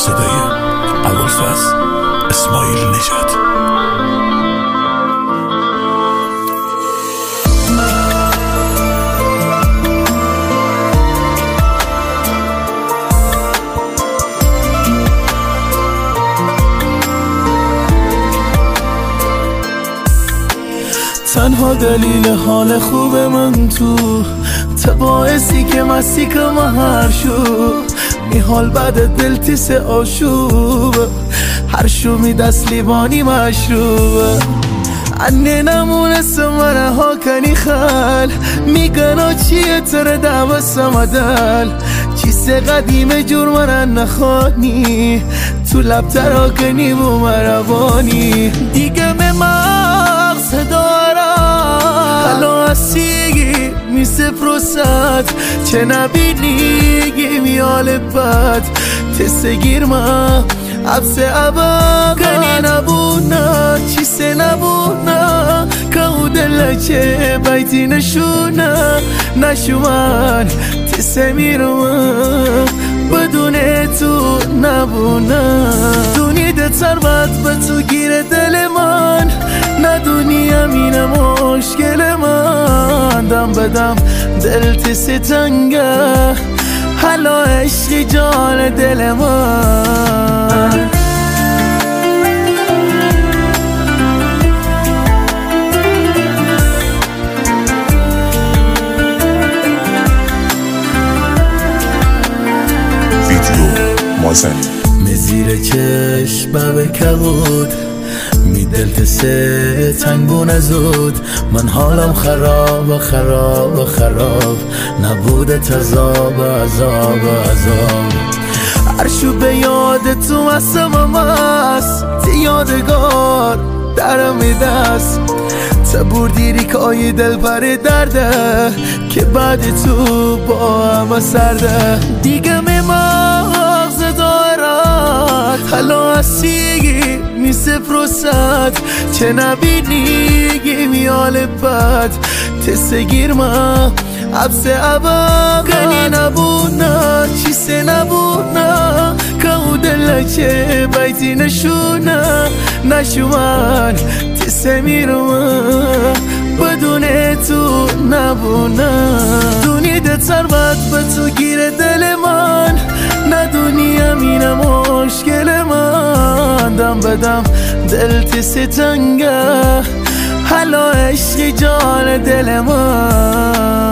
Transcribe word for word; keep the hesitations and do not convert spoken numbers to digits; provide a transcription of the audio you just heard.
صدای ابوالفضل اسماعیل نژاد. تنها دلیل حال خوب من تو تا باعثی که مستی که هر شو می حال بعد دل تیس آشوب هر شو می دست لیوانی مشروب انه نمونست منه ها کنی خل میگنا چیه تر دعوه سمدل چیست قدیم جور منه نخوانی تو لب ترا کنی بو مروانی دیگه می مغز دارم حالا هستیگی میسه پروست چه نبینیگی میال بد تسته گیرما عبسه عبا کنی نبونا چیسه نبونا که دل چه بیتی نشونا نشو من تسته میرم بدون تو نبونا دونی ده تربت به تو گیره دل من ندونی امین مشکل من دم بدم دل تسی تنگه حالا عشقی جان دل من می زیر چشم به کبود می دل تسه تنگو نزود من حالم خراب خراب خراب نبوده تزاب عذاب عذاب هرشو به یاد تو هستم است تی یادگار درم میدست تا بردیری که آی دل پر درده که بعد تو با همه سرده دیگه می مغز دارد حالا هستیگی میسه پروست چه نبینیگی میال بد تسته گیرما عبسه عبا کنی نبونا چیسه نبونا که دل چه بیتی نشونا نشو من تسته میرم بدون تو نبونا دونی ده تربت به تو گیره دل من ندونی امین مشکل من دم بدم دل تسی تنگه حالا عشقی جان دل من